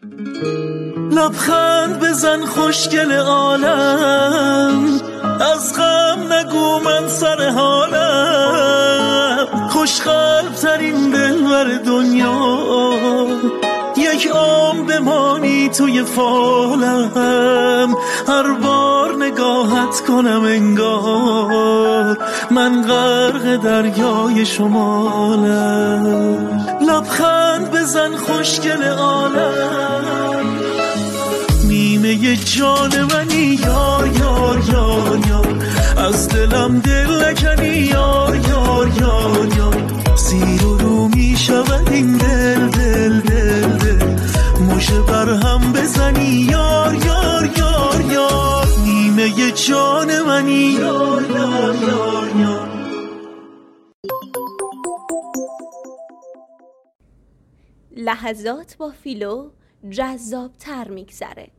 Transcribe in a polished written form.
لبخند بزن خوشگل عالم، از غم نگو من سر حالم. خوشقلب ترین دلبر دنیا، یک عمر بمانی توی فالم. هر بار نگاهت کنم انگار من غرق دریای شمالم. لبخند بزن خوشگل عالم، نیمه جان منی یار یار یار یار، از دلم دل نکنی یار یار یار یار. زیر و رو می شود این دل دل دل دل، مژه بر هم بزنی یار یار یار یار. نیمه جان منی یار یار یار یار. لحظات با فیلو جذاب‌تر میگذره.